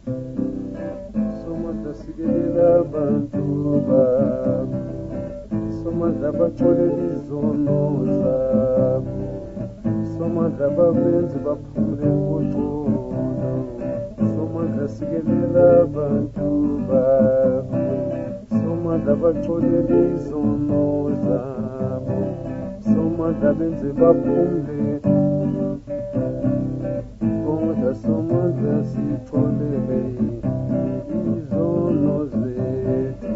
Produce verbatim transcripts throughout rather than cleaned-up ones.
Somandla sikelela abantu babo, somandla baxolela izono zabo, somandla babenze baphumule ngoxolo, somandla sikelela abantu babo, somandla baxolela izono zabo, somandla benze baphumule. Somandla somandla sixolele izono zethu,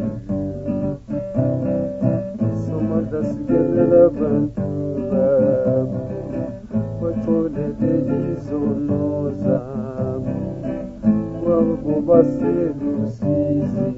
somandla sikelela abantu babo, baxolele izono zabo, kwabo baselusizi,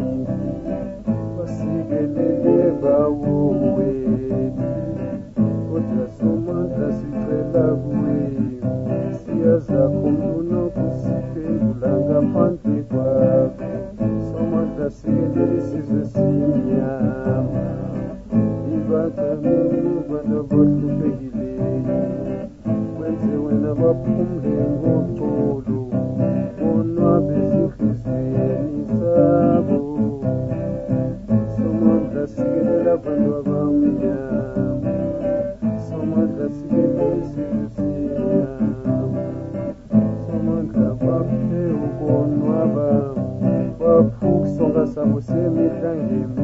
basikelele bawo wethu, kodwa somandla sicela kuwe, siyazakho mfuno kusiphendula ngaphandle kwakho, somandla sikelela isizwe simnyama, ibadlamini abantu abahluphekile, wenze wena baphumule ngoxolo, bonwabe ezinhliziyweni zabo, somandla sikelela abantu abamnyama, somandla sikelela isizwe simnyama, somandla baphe ukonwaba, baphe ukusonga sabo semihla ngemihla.